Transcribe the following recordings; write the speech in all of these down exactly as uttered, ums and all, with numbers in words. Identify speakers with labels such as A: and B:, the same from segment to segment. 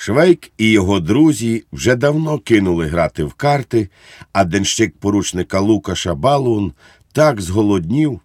A: Швейк і його друзі вже давно кинули грати в карти, а денщик поручника Лукаша Балуун так зголоднів,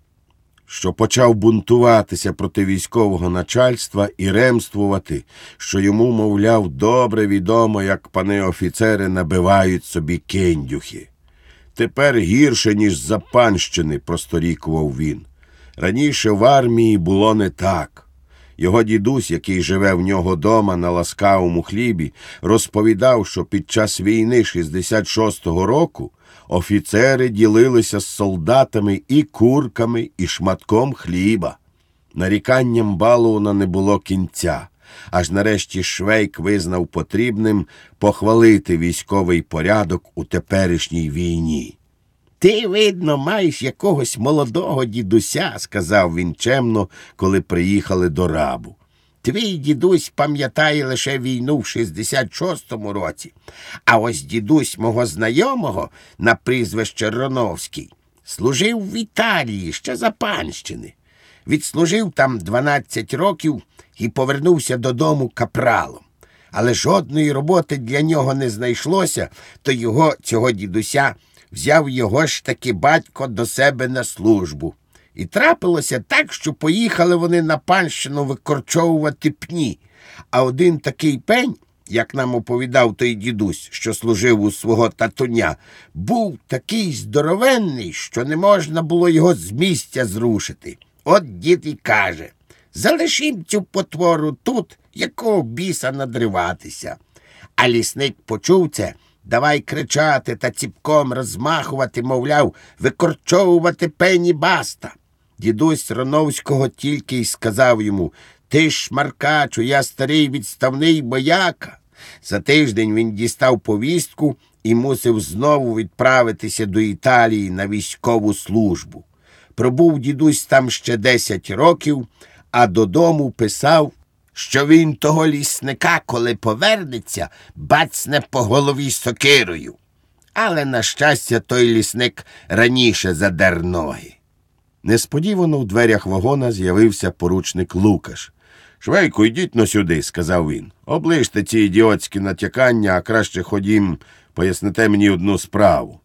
A: що почав бунтуватися проти військового начальства і ремствувати, що йому, мовляв, добре відомо, як пани офіцери набивають собі кендюхи. «Тепер гірше, ніж за панщини», – просторікував він. Раніше в армії було не так. Його дідусь, який живе в нього дома на ласкавому хлібі, розповідав, що під час війни шістдесят шостого року офіцери ділилися з солдатами і курками, і шматком хліба. Наріканням Балууна не було кінця, аж нарешті Швейк визнав потрібним похвалити військовий порядок у теперішній війні. «Ти, видно, маєш якогось молодого дідуся», – сказав він чемно, коли приїхали до Рабу. «Твій дідусь пам'ятає лише війну в шістдесят шостому році, а ось дідусь мого знайомого на прізвище Роновський служив в Італії ще за панщини. Відслужив там дванадцять років і повернувся додому капралом. Але жодної роботи для нього не знайшлося, то його, цього дідуся, взяв його ж таки батько до себе на службу. І трапилося так, що поїхали вони на панщину викорчовувати пні. А один такий пень, як нам оповідав той дідусь, що служив у свого татуня, був такий здоровенний, що не можна було його з місця зрушити. От дід і каже: залишім цю потвору тут, якого біса надриватися. А лісник почув це, давай кричати та ціпком розмахувати, мовляв, викорчовувати пені баста. Дідусь Роновського тільки й сказав йому: ти ж, шмаркачу, я старий відставний бояка. За тиждень він дістав повістку і мусив знову відправитися до Італії на військову службу. Пробув дідусь там ще десять років, а додому писав, що він того лісника, коли повернеться, бацне по голові сокирою. Але, на щастя, той лісник раніше задер ноги. Несподівано в дверях вагона з'явився поручник Лукаш. «Швейку, йдіть-но сюди», – сказав він. «Оближте ці ідіотські натякання, а краще ходім, поясните мені одну справу».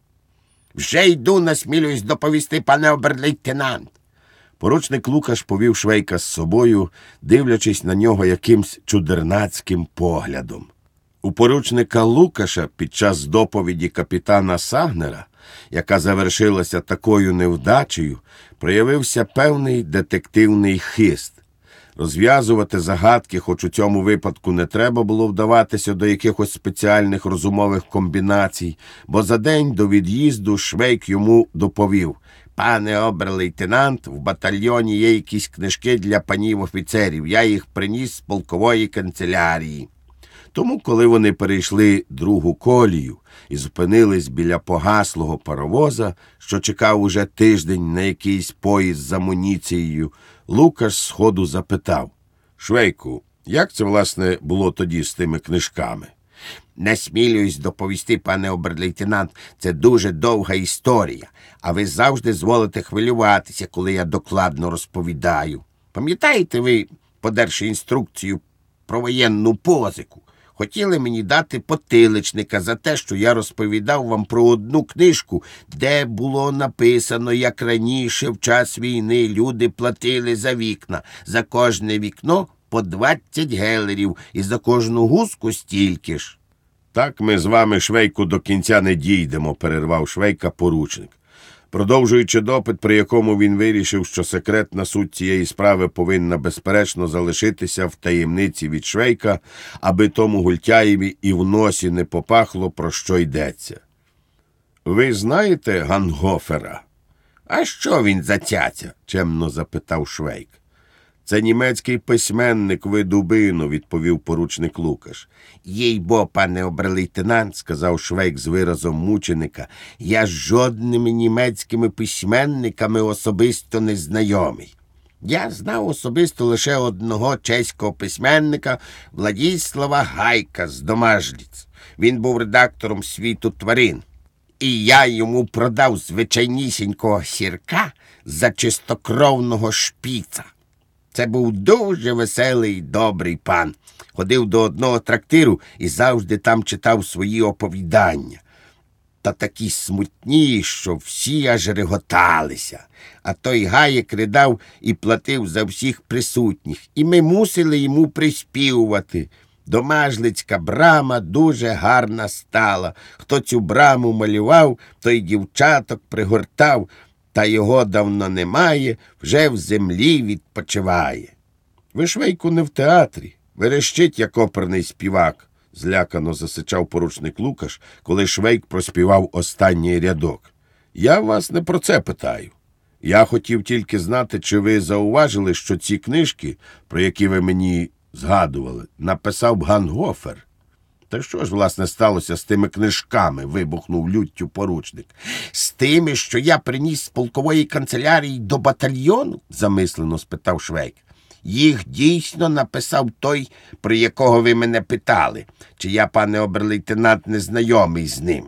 A: «Вже йду, насмілююсь доповісти, пане обер-лейтенант». Поручник Лукаш повів Швейка з собою, дивлячись на нього якимсь чудернацьким поглядом. У поручника Лукаша під час доповіді капітана Сагнера, яка завершилася такою невдачею, проявився певний детективний хист. Розв'язувати загадки, хоч у цьому випадку не треба було вдаватися до якихось спеціальних розумових комбінацій, бо за день до від'їзду Швейк йому доповів: «Пане обер-лейтенант, в батальйоні є якісь книжки для панів офіцерів, я їх приніс з полкової канцелярії». Тому, коли вони перейшли другу колію і зупинились біля погаслого паровоза, що чекав уже тиждень на якийсь поїзд з амуніцією, Лукаш сходу запитав: «Швейку, як це, власне, було тоді з тими книжками?» «Насмілююсь доповісти, пане обер-лейтенант, це дуже довга історія, а ви завжди зволите хвилюватися, коли я докладно розповідаю. Пам'ятаєте ви, подерши інструкцію про воєнну позику, хотіли мені дати потиличника за те, що я розповідав вам про одну книжку, де було написано, як раніше в час війни люди платили за вікна, за кожне вікно по двадцять гелерів і за кожну гуску стільки ж». «Так ми з вами, Швейку, до кінця не дійдемо», – перервав Швейка поручник. Продовжуючи допит, при якому він вирішив, що секретна суть цієї справи повинна безперечно залишитися в таємниці від Швейка, аби тому Гультяєві і в носі не попахло, про що йдеться. «Ви знаєте Гангофера?» «А що він за цяця?» – чемно запитав Швейк. «Це німецький письменник, ви дубину», – відповів поручник Лукаш. «Їй-бо, пане обер-лейтенант», – сказав Швейк з виразом мученика, – «я з жодними німецькими письменниками особисто не знайомий. Я знав особисто лише одного чеського письменника Владіслава Гайка з Домажліц. Він був редактором «Світу тварин. І я йому продав звичайнісінького сірка за чистокровного шпіца. Це був дуже веселий й добрий пан. Ходив до одного трактиру і завжди там читав свої оповідання. Та такі смутні, що всі аж реготалися. А той гаєк ридав і платив за всіх присутніх. І ми мусили йому приспівувати. Домажлицька брама дуже гарна стала. Хто цю браму малював, той дівчаток пригортав. Та його давно немає, вже в землі відпочиває. Ви, Швейку, не в театрі. Верещить, як оперний співак, злякано засичав поручник Лукаш, коли Швейк проспівав останній рядок. Я вас не про це питаю. Я хотів тільки знати, чи ви зауважили, що ці книжки, про які ви мені згадували, написав Гангофер. Та що ж, власне, сталося з тими книжками, вибухнув люттю поручник. З тими, що я приніс з полкової канцелярії до батальйону? Замислено спитав Швейк. Їх дійсно написав той, про якого ви мене питали. Чи я, пане обер-лейтенант, не знайомий з ним?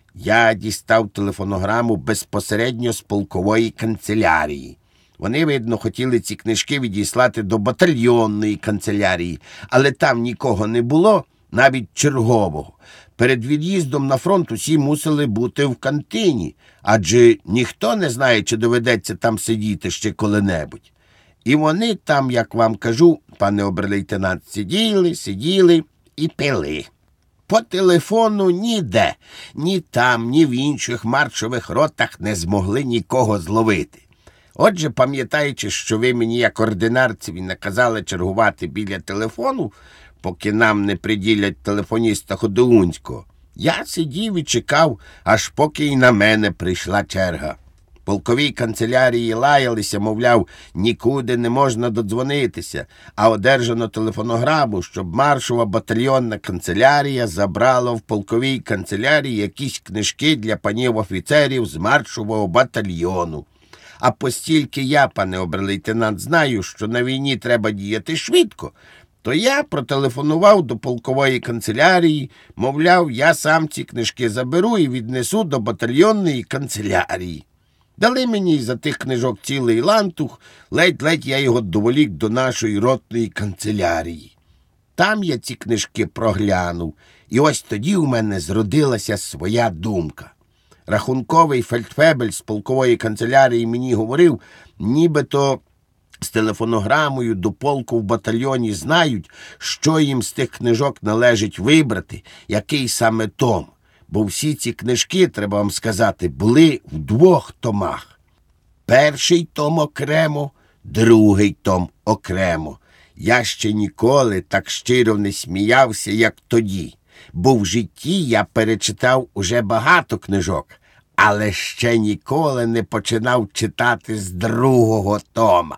A: Я дістав телефонограму безпосередньо з полкової канцелярії. Вони, видно, хотіли ці книжки відіслати до батальйонної канцелярії, але там нікого не було, навіть чергового. Перед від'їздом на фронт усі мусили бути в кантині, адже ніхто не знає, чи доведеться там сидіти ще коли-небудь. І вони там, як вам кажу, пане обер-лейтенант, сиділи, сиділи і пили. По телефону ніде, ні там, ні в інших маршових ротах не змогли нікого зловити. Отже, пам'ятаючи, що ви мені як ординарцеві наказали чергувати біля телефону, поки нам не приділять телефоніста Ходоунського, я сидів і чекав, аж поки й на мене прийшла черга. Полковій канцелярії лаялися, мовляв, нікуди не можна додзвонитися, а одержано телефонограму, щоб маршова батальйонна канцелярія забрала в полковій канцелярії якісь книжки для панів офіцерів з маршового батальйону. А постільки я, пане обер-лейтенант, знаю, що на війні треба діяти швидко, то я протелефонував до полкової канцелярії, мовляв, я сам ці книжки заберу і віднесу до батальйонної канцелярії. Дали мені за тих книжок цілий лантух, ледь-ледь я його доволік до нашої ротної канцелярії. Там я ці книжки проглянув, і ось тоді у мене зродилася своя думка. Рахунковий фельдфебель з полкової канцелярії мені говорив, нібито з телефонограмою до полку в батальйоні знають, що їм з тих книжок належить вибрати, який саме том. Бо всі ці книжки, треба вам сказати, були в двох томах. Перший том окремо, другий том окремо. Я ще ніколи так щиро не сміявся, як тоді, бо в житті я перечитав уже багато книжок, але ще ніколи не починав читати з другого тома.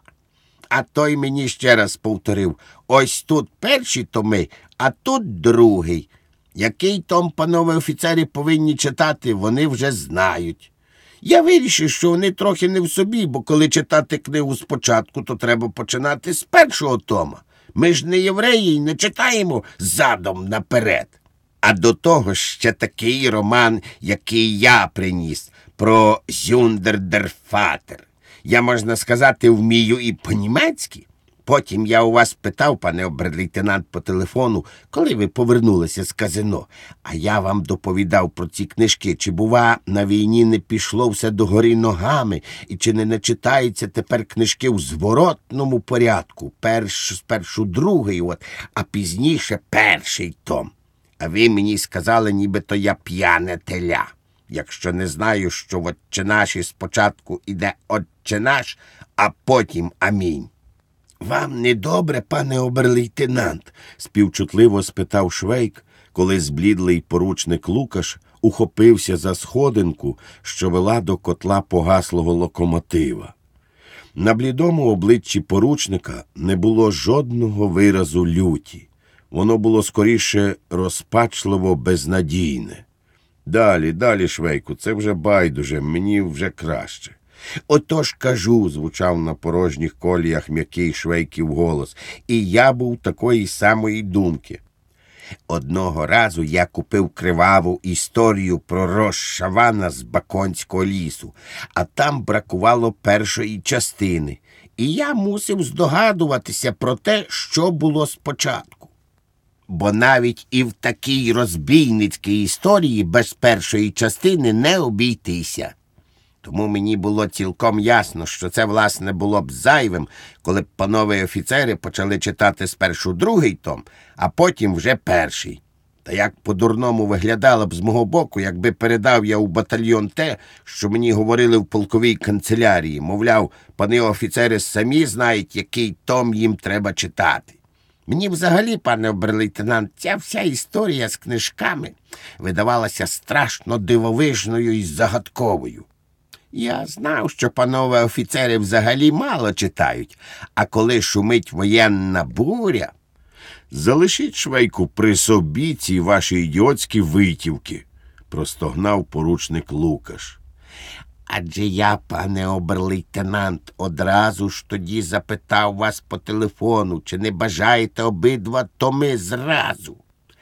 A: А той мені ще раз повторив, ось тут перші томи, а тут другий. Який том, панове офіцери, повинні читати, вони вже знають. Я вирішив, що вони трохи не в собі, бо коли читати книгу спочатку, то треба починати з першого тома. Ми ж не євреї і не читаємо задом наперед. А до того ще такий роман, який я приніс, про Зюндердерфатер. Я, можна сказати, вмію і по-німецьки. Потім я у вас питав, пане обер-лейтенант, по телефону, коли ви повернулися з казино. А я вам доповідав про ці книжки, чи, бува, на війні не пішло все догори ногами, і чи не начитаються тепер книжки в зворотному порядку, перш, спершу другий, от, а пізніше перший том. А ви мені сказали, нібито я п'яне теля. Якщо не знаю, що в «Отче наші» спочатку іде «Отче наш», а потім «Амінь». «Вам не добре, пане обер-лейтенант?» – співчутливо спитав Швейк, коли зблідлий поручник Лукаш ухопився за сходинку, що вела до котла погаслого локомотива. На блідому обличчі поручника не було жодного виразу люті. Воно було скоріше розпачливо безнадійне. «Далі, далі, Швейку, це вже байдуже, мені вже краще». «Отож кажу», – звучав на порожніх коліях м'який Швейків голос, і я був такої самої думки. Одного разу я купив криваву історію про розшавана з Баконського лісу, а там бракувало першої частини, і я мусив здогадуватися про те, що було спочатку. Бо навіть і в такій розбійницькій історії без першої частини не обійтися. Тому мені було цілком ясно, що це, власне, було б зайвим, коли б панове офіцери почали читати спершу другий том, а потім вже перший. Та як по-дурному виглядало б з мого боку, якби передав я у батальйон те, що мені говорили в полковій канцелярії. Мовляв, пани офіцери самі знають, який том їм треба читати. Мені взагалі, пане обер-лейтенант, ця вся історія з книжками видавалася страшно дивовижною і загадковою. Я знав, що панове офіцери взагалі мало читають, а коли шумить воєнна буря... «Залишіть, Швейку, при собі ці ваші ідіотські витівки», – простогнав поручник Лукаш. «Адже я, пане обер-лейтенант, одразу ж тоді запитав вас по телефону, чи не бажаєте обидва томи зразу.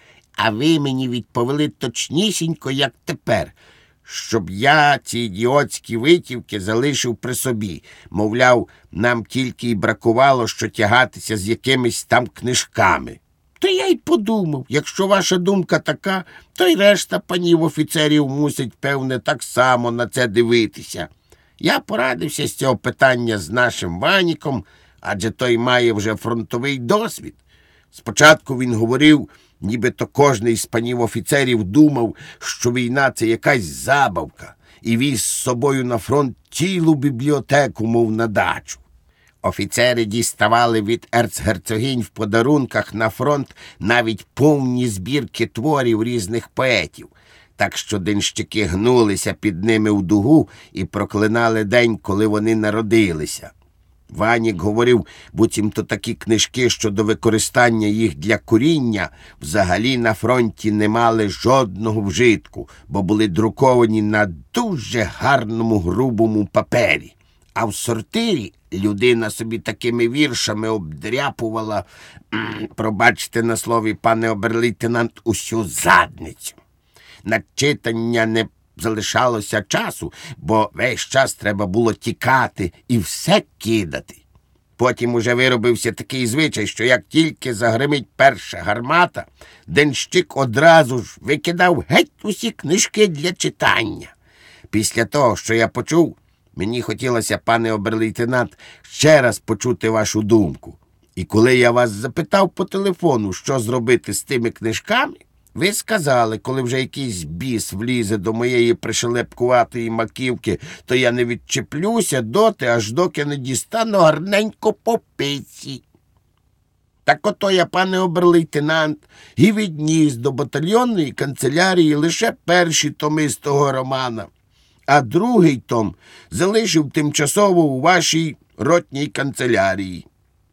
A: А ви мені відповіли точнісінько, як тепер, щоб я ці ідіотські витівки залишив при собі. Мовляв, нам тільки й бракувало, що тягатися з якимись там книжками. То я й подумав, якщо ваша думка така, то й решта панів офіцерів мусить, певне, так само на це дивитися. Я порадився з цього питання з нашим Ваніком, адже той має вже фронтовий досвід. Спочатку він говорив, нібито кожний з панів офіцерів думав, що війна – це якась забавка, і віз з собою на фронт цілу бібліотеку, мов на дачу. Офіцери діставали від ерцгерцогинь в подарунках на фронт навіть повні збірки творів різних поетів, так що денщики гнулися під ними в дугу і проклинали день, коли вони народилися. Ванік говорив, буцімто такі книжки щодо використання їх для куріння взагалі на фронті не мали жодного вжитку, бо були друковані на дуже гарному грубому папері. А в сортирі людина собі такими віршами обдряпувала, пробачте на слові, пане обер-лейтенант, усю задницю. На читання не залишалося часу, бо весь час треба було тікати і все кидати. Потім уже виробився такий звичай, що як тільки загримить перша гармата, денщик одразу ж викидав геть усі книжки для читання. Після того, що я почув, мені хотілося, пане обер-лейтенант, ще раз почути вашу думку. І коли я вас запитав по телефону, що зробити з тими книжками, ви сказали, коли вже якийсь біс влізе до моєї пришелепкуватої маківки, то я не відчеплюся доти, аж доки не дістану гарненько по пиці. Так ото я, пане обер-лейтенант, і відніс до батальйонної канцелярії лише перші томи з того романа, а другий том залишив тимчасово у вашій ротній канцелярії.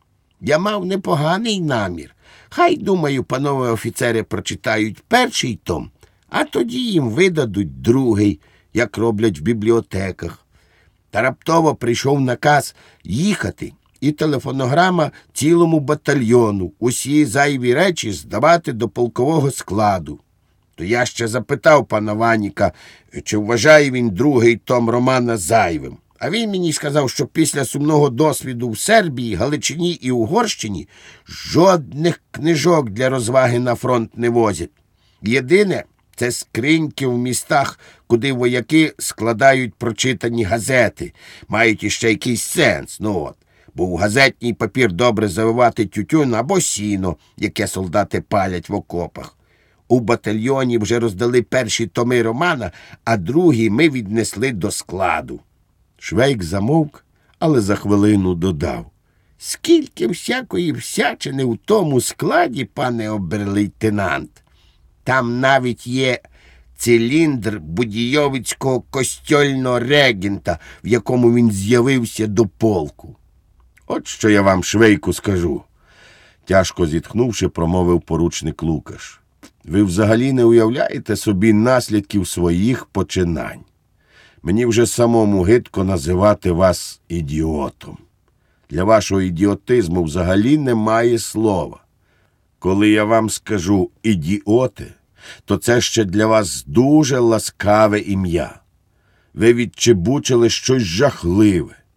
A: Я мав непоганий намір. Хай, думаю, панове офіцери прочитають перший том, а тоді їм видадуть другий, як роблять в бібліотеках. Та раптово прийшов наказ їхати, і телефонограма цілому батальйону, усі зайві речі здавати до полкового складу. То я ще запитав пана Ваніка, чи вважає він другий том романа зайвим. А він мені сказав, що після сумного досвіду в Сербії, Галичині і Угорщині жодних книжок для розваги на фронт не возять. Єдине – це скриньки в містах, куди вояки складають прочитані газети, мають іще якийсь сенс, ну от. Бо в газетній папір добре завивати тютюн або сіно, яке солдати палять в окопах. У батальйоні вже роздали перші томи романа, а другі ми віднесли до складу. Швейк замовк, але за хвилину додав. Скільки всякої всячини в тому складі, пане обер-лейтенант. Там навіть є циліндр Будійовицького костьольного регента, в якому він з'явився до полку. От що я вам, Швейку, скажу. Тяжко зітхнувши, промовив поручник Лукаш. Ви взагалі не уявляєте собі наслідків своїх починань. Мені вже самому гидко називати вас ідіотом. Для вашого ідіотизму взагалі немає слова. Коли я вам скажу «ідіоти», то це ще для вас дуже ласкаве ім'я. Ви відчебучили щось жахливе.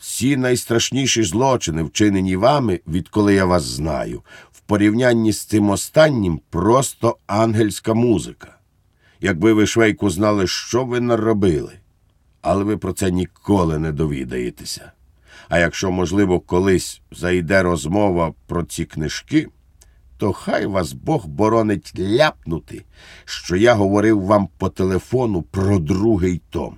A: Всі найстрашніші злочини, вчинені вами, відколи я вас знаю, в порівнянні з цим останнім просто ангельська музика. Якби ви, Швейку, знали, що ви наробили. Але ви про це ніколи не довідаєтеся. А якщо, можливо, колись зайде розмова про ці книжки, то хай вас Бог боронить ляпнути, що я говорив вам по телефону про другий том.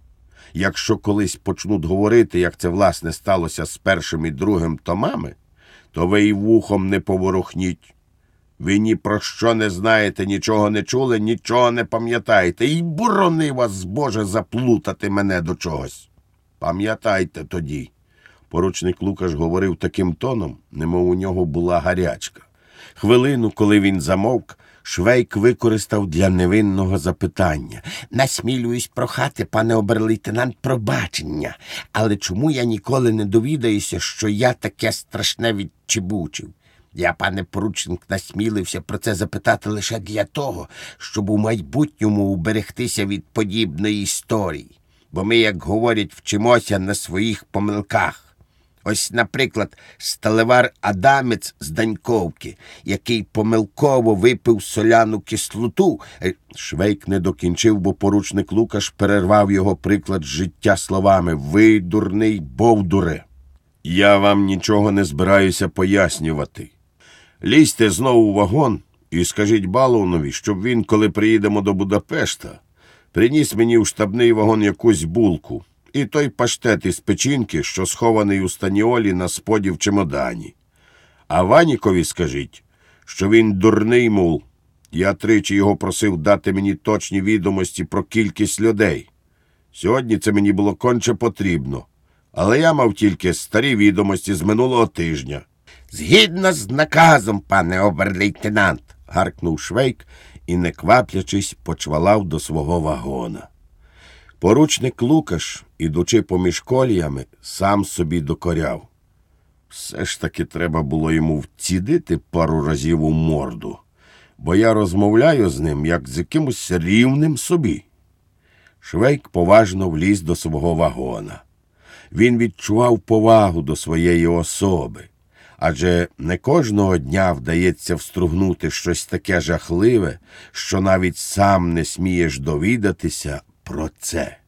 A: Якщо колись почнуть говорити, як це, власне, сталося з першим і другим томами, то ви й вухом не поворухніть. Ви ні про що не знаєте, нічого не чули, нічого не пам'ятаєте. І борони вас, Боже, заплутати мене до чогось. Пам'ятайте тоді. Поручник Лукаш говорив таким тоном, немов у нього була гарячка. Хвилину, коли він замовк, Швейк використав для невинного запитання. «Насмілююсь прохати, пане обер-лейтенант, пробачення. Але чому я ніколи не довідаюся, що я таке страшне відчебучив? Я, пане поручник, насмілився про це запитати лише для того, щоб у майбутньому уберегтися від подібної історії. Бо ми, як говорять, вчимося на своїх помилках. Ось, наприклад, сталевар Адамець з Даньковки, який помилково випив соляну кислоту». Швейк не докінчив, бо поручник Лукаш перервав його приклад життя словами «Ви, дурний бовдуре, я вам нічого не збираюся пояснювати. Лізьте знову у вагон і скажіть Балунові, щоб він, коли приїдемо до Будапешта, приніс мені у штабний вагон якусь булку і той паштет із печінки, що схований у станіолі на споді в чемодані. А Ванікові скажіть, що він дурний мул. Я тричі його просив дати мені точні відомості про кількість людей. Сьогодні це мені було конче потрібно, але я мав тільки старі відомості з минулого тижня». «Згідно з наказом, пане обер-лейтенант», – гаркнув Швейк і, не кваплячись, почвалав до свого вагона. Поручник Лукаш, ідучи поміж коліями, сам собі докоряв. Все ж таки треба було йому вцідити пару разів у морду, бо я розмовляю з ним, як з якимось рівним собі. Швейк поважно вліз до свого вагона. Він відчував повагу до своєї особи, адже не кожного дня вдається встругнути щось таке жахливе, що навіть сам не смієш довідатися про це.